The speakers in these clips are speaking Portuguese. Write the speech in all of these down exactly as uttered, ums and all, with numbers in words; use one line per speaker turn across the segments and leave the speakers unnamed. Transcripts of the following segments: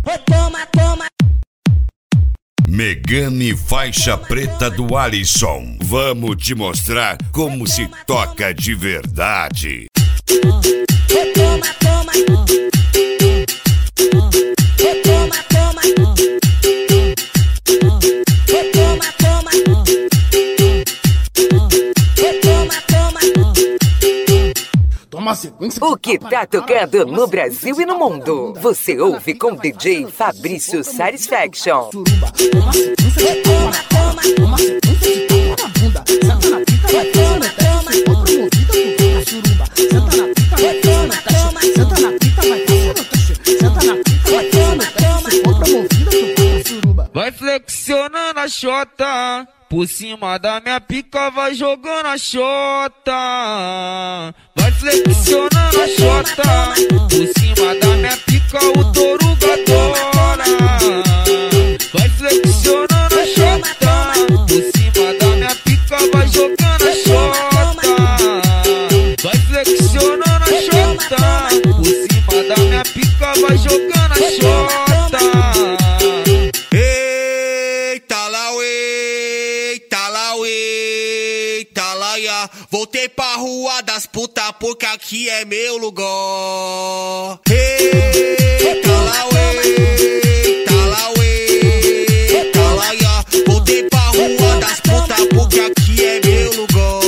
Toma, toma.
Megane faixa preta do Alisson. Vamos te mostrar como se toca de verdade.
Toma, toma. Toma, toma. Toma, toma. Toma, toma.
Toma sequência.
O que tá tocando no Brasil e no mundo? Você ouve com D J Fabrício Satisfaction.
Toma sequência de toma, toma. Toma sequência de toma na bunda. Senta na pica, vai toma, toma. Se for promovida, tu fica suruba. Senta na pica, vai toma, toma. Senta na pica, vai toma, senta na pica, vai toma, toma. Se for promovida, tu fica suruba.
Vai flexionando a xota, por cima da minha pica vai jogando a xota. Vai flexionando a xota, por cima da minha pica o toruga adora. Vai flexionando a xota, por cima da minha pica vai jogando a xota. Vai flexionando a xota, por cima da minha pica vai jogando a xota.
Voltei pra rua das puta porque aqui é meu lugar. Eita lá, eita lá, eita lá, ia. Voltei pra rua das puta porque aqui é meu lugar.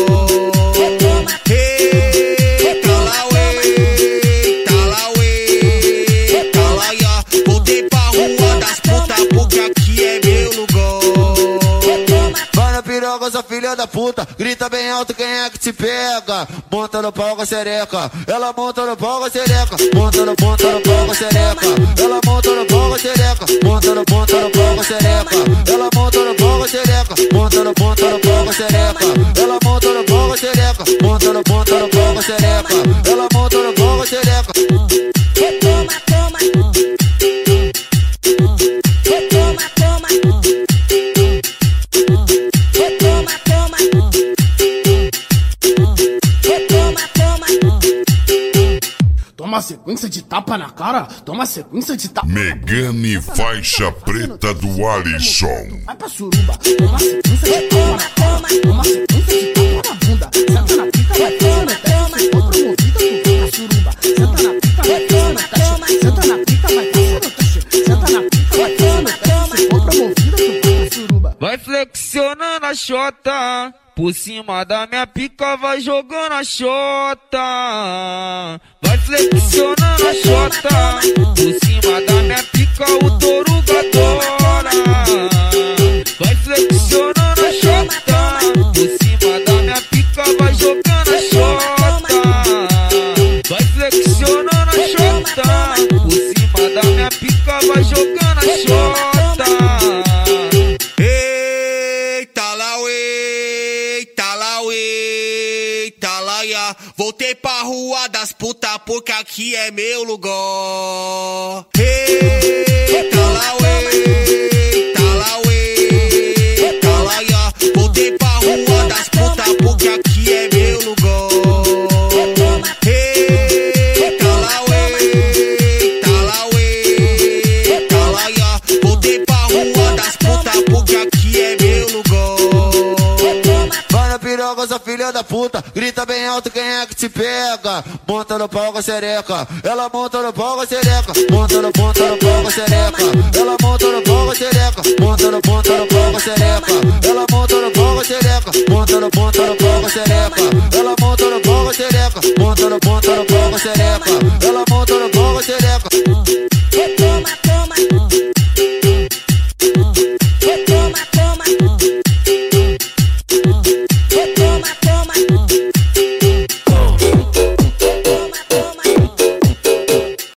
Eita lá, eita lá, eita lá, ia. Voltei pra rua das puta porque aqui é meu lugar.
Vai na piroga, sua filha da puta, grita bem alto quem é que te pega. Monta no pau com a xereca, ela monta no pau com a xereca. Monta no, monta no pau com a xereca, ela monta no pau com a xereca. Monta no, monta no pau com a xereca, ela monta no pau com a xereca. Monta no, monta no pau com a xereca, ela monta no pau com a xereca. Monta no, monta no pau com a xereca, ela monta no pau com a xereca.
Toma, toma. Toma, toma. Toma, toma. Toma, toma.
Toma sequência de tapa na cara. Toma sequência de tapa.
Megane faixa preta do Alisson.
Vai pra suruba. Toma sequência de tapa na cara. Toma sequência de tapa na bunda. Senta na pica, vai toma, toma. Se for promovida, tu fica suruba. Senta na pica, vai toma, toma. Senta na pica, vai toma, senta na pica, vai toma, toma. Se for promovida, tu fica suruba.
Vai flexionando a xota, por cima da minha pica vai jogando a xota. Vai flexionando a xota, por cima da minha pica o toruga adora. Vai flexionando a xota, por cima da minha pica vai jogando a xota. Vai flexionando a xota, por cima da minha pica vai jogando a xota.
Voltei pra rua das puta porque aqui é meu lugar. Eita lá, eita lá, eita lá, ia. Voltei pra rua das puta porque aqui é meu lugar. Eita lá, eita lá, eita lá, ia. Voltei pra rua das puta porque aqui é meu lugar.
Vai na piroga, sua filha da puta, grita bem alto quem é que te pega. Monta no pau com a xereca, ela monta no pau com a xereca. Monta no, monta no pau com a xereca, ela monta no pau com a xereca. Monta no, monta no pau com a xereca, ela monta no pau com a xereca. Monta no, monta no pau com a xereca, ela monta no pau com a xereca. Monta no, monta no